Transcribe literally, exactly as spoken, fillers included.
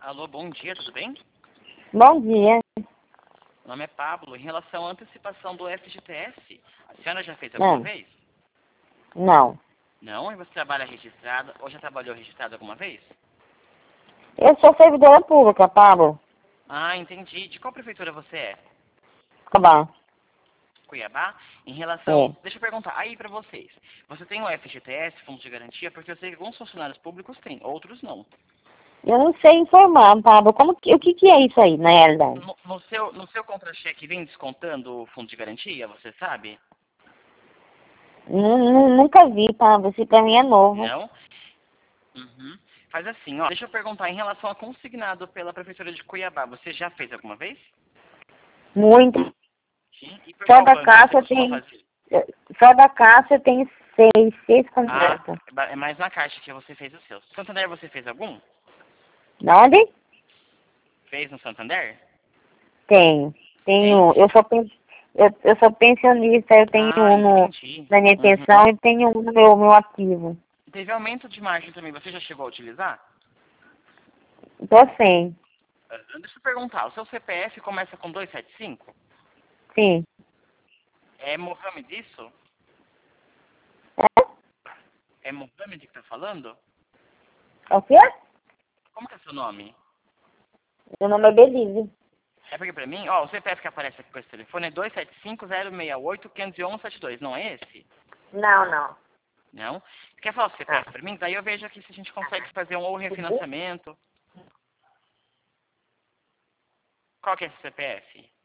Alô, bom dia, tudo bem? Bom dia. Meu nome é Pablo. Em relação à antecipação do F G T S, a senhora já fez alguma Não. vez? Não. Não? E você trabalha registrada ou já trabalhou registrada alguma vez? Eu sou servidora pública, Pablo. Ah, entendi. De qual prefeitura você é? Cuiabá. Cuiabá? Em relação... É. Deixa eu perguntar, aí pra vocês. Você tem o F G T S, Fundo de Garantia? Porque eu sei que alguns funcionários públicos têm, outros não. Eu não sei informar, Pablo. Como que, o que, que é isso aí, na realidade? No, no seu, no seu contra-cheque vem descontando o Fundo de Garantia, você sabe? Nu- nu- Nunca vi, Pablo. Isso pra mim é novo. Não? Uhum. Faz assim, ó. Deixa eu perguntar, em relação a consignado pela Prefeitura de Cuiabá, você já fez alguma vez? Muito. Sim. E por Só qual da banco você Caixa costuma tem... fazer? Só da Caixa tem seis. Seis Ah, contratos. é ba- é mais na Caixa que você fez os seus. Santander você fez algum? Da onde? Fez no Santander? Tenho. Tem? Tenho... Eu sou, pen- eu, eu sou pensionista. Eu tenho Ah, um no, entendi. na minha Uhum. pensão e tenho um no meu, meu ativo. Teve aumento de margem também, você já chegou a utilizar? Tô sem. Ah, deixa eu perguntar, o seu C P F começa com duzentos e setenta e cinco? Sim. É Mohamed isso? É? É Mohamed que tá falando? O quê? Como que é seu nome? Meu nome é Belize. É porque pra mim, ó, o C P F que aparece aqui com esse telefone é dois sete cinco zero seis oito cinco um um sete dois, não é esse? Não, não. Não? Você quer falar o C P F Ah. pra mim? Daí eu vejo aqui se a gente consegue fazer um ou refinanciamento. Qual que é esse C P F?